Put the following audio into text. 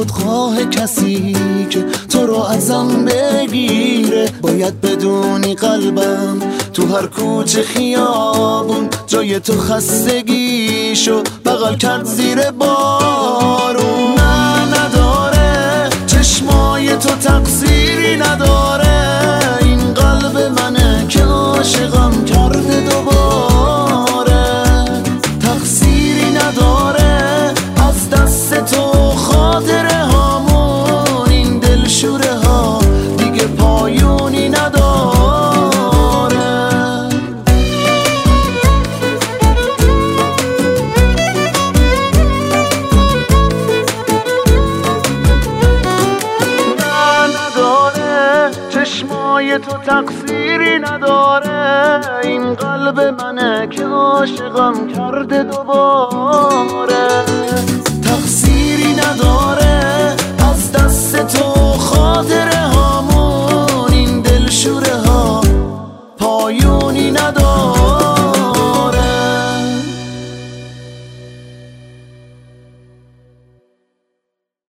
خودخواه کسی که تو رو ازم بگیره. باید بدونی قلبم تو هر کوچه خیابون جای تو خستگیشو بغل کرد زیر بارون. نه نداره چشمای تو تقصیری نداره، این قلب منه که عاشقم کرده دوباره. تقصیری نداره از دست تو خاطره هامون، این دلشوره ها دیگه پایونی نداره. نه نداره چشمای تو تقصیری نداره، این قلب منه که عاشقم کرده دوباره. تقصیری نداره از دست تو خاطره